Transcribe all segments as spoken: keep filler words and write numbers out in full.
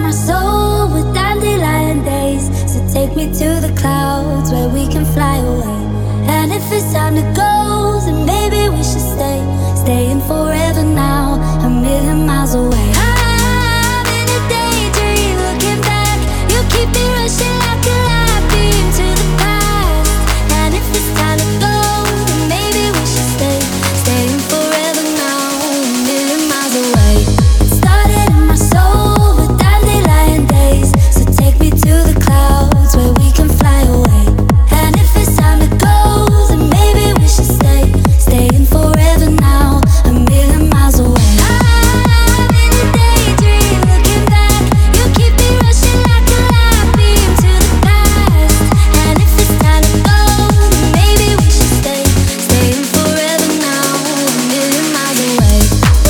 my soul with dandelion days. So take me to the clouds where we can fly away. And if it's time to go, then maybe we should stay. Staying forever now, a million miles away. I'm in a daydream, looking back. You keep me rushing like a light beam to the past. And if it's time to go, then maybe we should stay. Staying forever now, a million miles away. It started in my soul with dandelion days. So take me to the clouds where we can fly away. And if it's time to go, then maybe we should stay. Staying forever now, a million miles away. I'm in a daydream, looking back. You keep me rushing like a light beam to the past. And if it's time to go, then maybe we should stay. Staying forever now, a million miles away.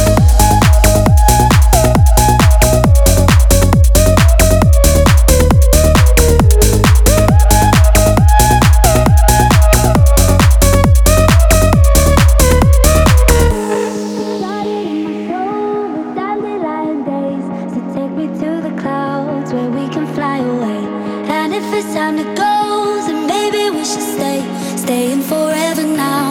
Dandelion days, so take me to the clouds where we can fly away. And if it's time to go, then maybe we should stay. Staying forever now.